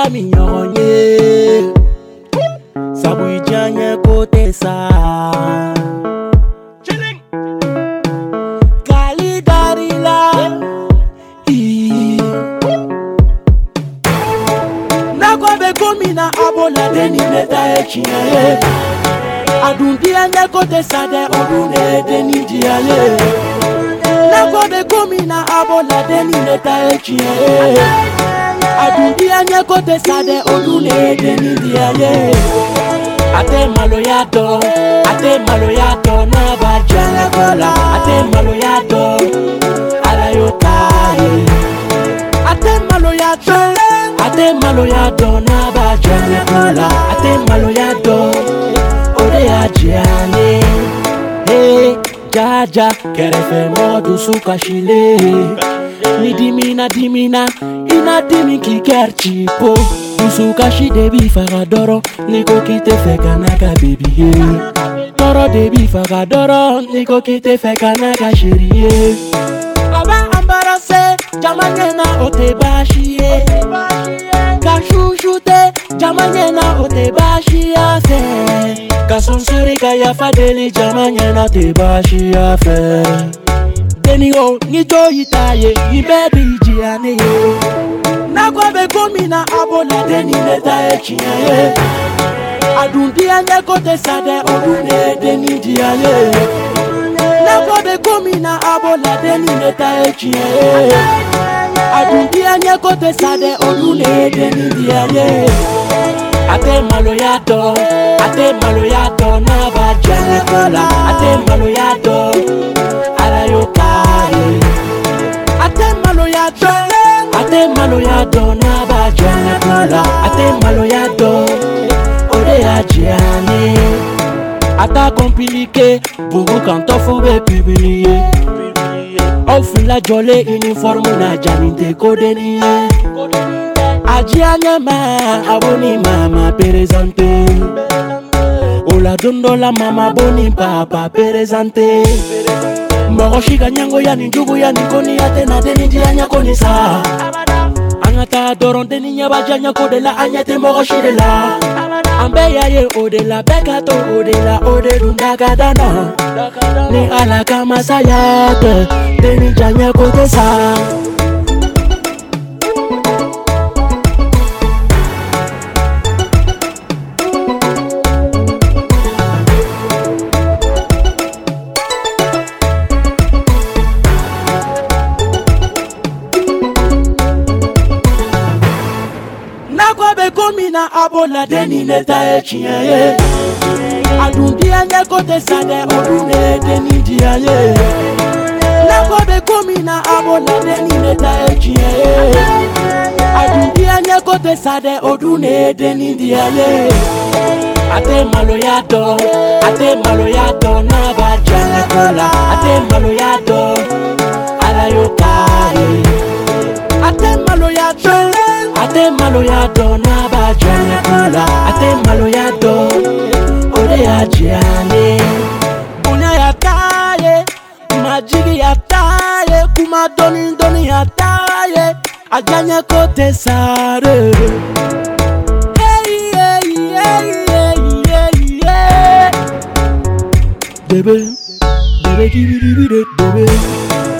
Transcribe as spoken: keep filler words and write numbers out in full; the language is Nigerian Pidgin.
ya mignonye Sabu janye kote sa Kali darila Nako be komina abola deni meta echiye Adundi anye kote sade odune deni diale Nako be komina abola deni meta echiye Adundi anye kote sade odune deni diale Ate maloyato, ate maloyato na bajana kola Ate maloyato, alayokaye Ate maloyato, ate maloyato na bajana kola Ate maloyato, ode ajiane Hey, jaja, kerefe modu suka shile Ni dimina dimina, ina dimi ki kerchipo Suka shi debi fagadoro, niko kite feka naka baby Toro debi fagadoro, niko kite feka naka sheriye Aba ambarase, jamanyena ote bashiye Kashushute, jamanyena ote bashiya fe Kasonsuri kaya fadeli, jamanyena te bashiya fe Deni o, nito itaye, ibebi jiane yo Nako be komina abola deni meta echiye Adundi anye kote sade odune deni diale Nako be komina abola deni meta echiye Adundi anye kote sade odune deni diale Ate maloyato, ate maloyato na bajane kola Ate maloyato, alayokaye Ate maloyato Ate maloyato na bajane kola Ate maloyato ode ajiane Ata compliqué Bougou kanto foube publié Ofi la jole uniforme na janinte kodeniye Ajiane ma aboni mama presente Ola dondo la mama boni papa presente Mbogo shika nyango ya ninjugu ya nikoni ate na deni dia nyakoni sa Angata doron deni nyaba janya kodela anyate mbogo shirela Ambe ya ye odela beka to odela ode dundaga dana Ni ala kama sayate deni janya kode sa Komina abola deni neta echiye Adundi anye kote sade odune deni diale Nako be komina abola deni neta echiye Adundi anye kote sade odune deni diale Ate maloyato, ate maloyato na bajane kola Ate maloyato, alayokaye Ate maloyato Ate maloyato na bajane kola Ate maloyato ode ajiane Unya ya taye, majigi ya taye Kuma doni doni ya taye Ajanye kote sare Hey, hey, hey, hey, hey, hey Bebe, bebe, gibi, gibi, bebe